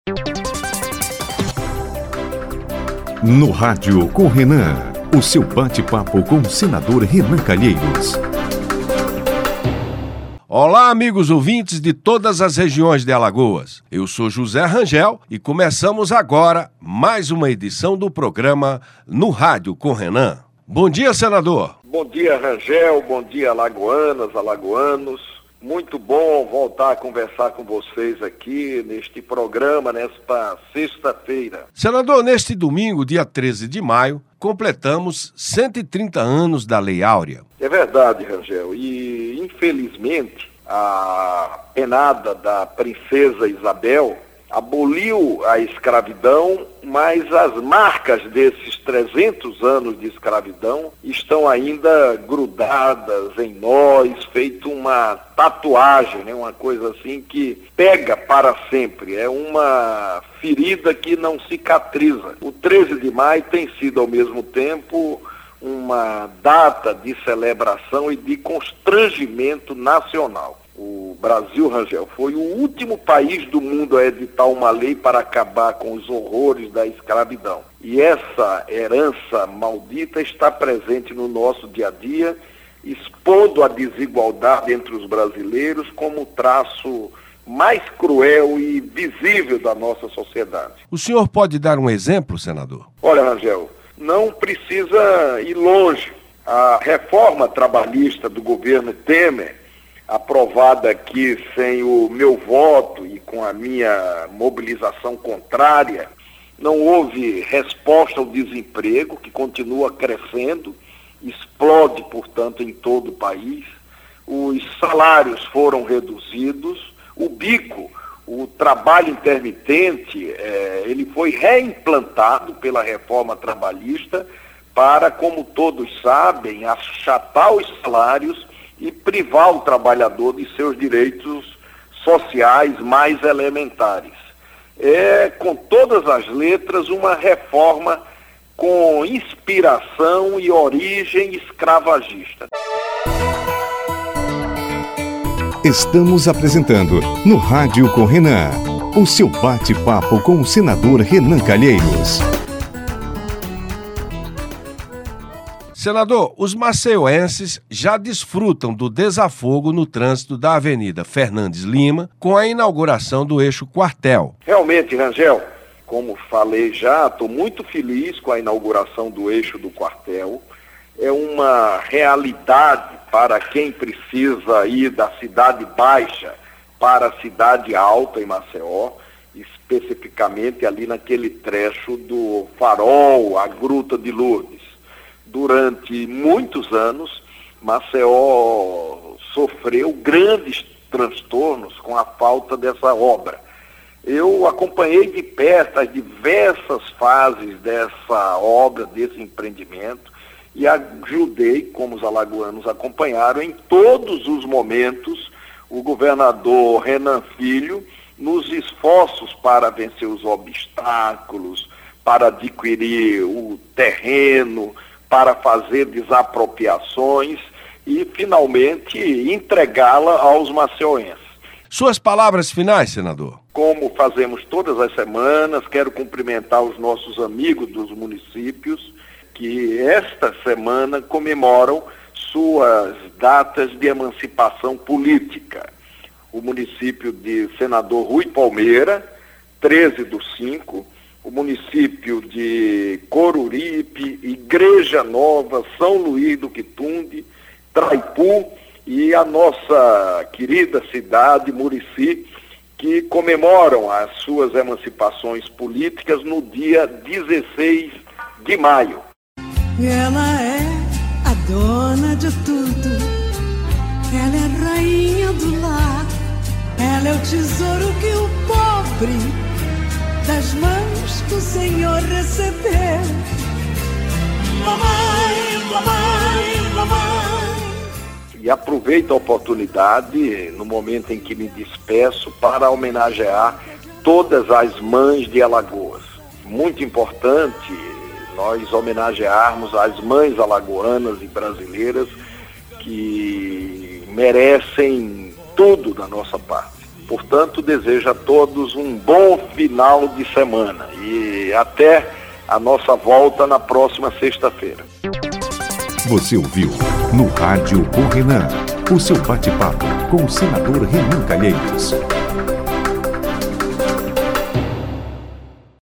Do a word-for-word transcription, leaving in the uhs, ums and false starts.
No Rádio com Renan, o seu bate-papo com o senador Renan Calheiros. Olá, amigos ouvintes de todas as regiões de Alagoas. Eu sou José Rangel e começamos agora mais uma edição do programa No Rádio com Renan. Bom dia, senador. Bom dia, Rangel. Bom dia, alagoanas, alagoanos. Muito bom voltar a conversar com vocês aqui neste programa, nesta sexta-feira. Senador, neste domingo, dia treze de maio, completamos cento e trinta anos da Lei Áurea. É verdade, Rangel. E, infelizmente, a penada da princesa Isabel aboliu a escravidão, mas as marcas desses trezentos anos de escravidão estão ainda grudadas em nós, feito uma tatuagem, né? Uma coisa assim que pega para sempre, é uma ferida que não cicatriza. O treze de maio tem sido ao mesmo tempo uma data de celebração e de constrangimento nacional. O Brasil, Rangel, foi o último país do mundo a editar uma lei para acabar com os horrores da escravidão. E essa herança maldita está presente no nosso dia a dia, expondo a desigualdade entre os brasileiros como o traço mais cruel e visível da nossa sociedade. O senhor pode dar um exemplo, senador? Olha, Rangel, não precisa ir longe. A reforma trabalhista do governo Temer, aprovada aqui sem o meu voto e com a minha mobilização contrária, não houve resposta ao desemprego, que continua crescendo, explode, portanto, em todo o país. Os salários foram reduzidos, o bico, o trabalho intermitente, eh, ele foi reimplantado pela reforma trabalhista para, como todos sabem, achatar os salários e privar o trabalhador de seus direitos sociais mais elementares. É, com todas as letras, uma reforma com inspiração e origem escravagista. Estamos apresentando No Rádio com Renan, o seu bate-papo com o senador Renan Calheiros. Senador, os maceienses já desfrutam do desafogo no trânsito da Avenida Fernandes Lima com a inauguração do eixo Quartel. Realmente, Rangel, como falei já, estou muito feliz com a inauguração do eixo do Quartel. É uma realidade para quem precisa ir da Cidade Baixa para a Cidade Alta em Maceió, especificamente ali naquele trecho do Farol, a Gruta de Lourdes. Durante muitos anos, Maceió sofreu grandes transtornos com a falta dessa obra. Eu acompanhei de perto as diversas fases dessa obra, desse empreendimento, e ajudei, como os alagoanos acompanharam, em todos os momentos, o governador Renan Filho, nos esforços para vencer os obstáculos, para adquirir o terreno, para fazer desapropriações e, finalmente, entregá-la aos maceienses. Suas palavras finais, senador. Como fazemos todas as semanas, quero cumprimentar os nossos amigos dos municípios que esta semana comemoram suas datas de emancipação política. O município de Senador Rui Palmeira, treze do cinco, o município de Coruripe, Igreja Nova, São Luís do Quitunde, Traipu e a nossa querida cidade, Murici, que comemoram as suas emancipações políticas no dia dezesseis de maio. Ela é a dona de tudo, ela é a rainha do lar, ela é o tesouro que o pobre das mãos do Senhor recebeu. Mamãe, mamãe, mamãe. E aproveito a oportunidade, no momento em que me despeço, para homenagear todas as mães de Alagoas. Muito importante nós homenagearmos as mães alagoanas e brasileiras que merecem tudo da nossa parte. Portanto, desejo a todos um bom final de semana e até a nossa volta na próxima sexta-feira. Você ouviu no Rádio com Renan, o seu bate-papo com o senador Renan Calheiros.